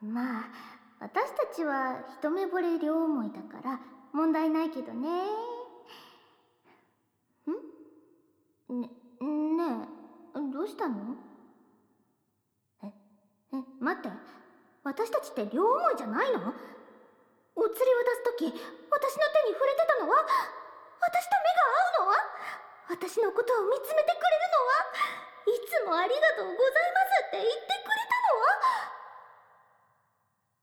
まあ私たちは一目惚れ両思いだから問題ないけどね。ねえどうしたの？待って、私たちって両思いじゃないの？お釣り渡すとき、私の手に触れてたのは、私と目が合うのは、私のことを見つめてくれるのは、いつもありがとうございますって言ってくれたのは、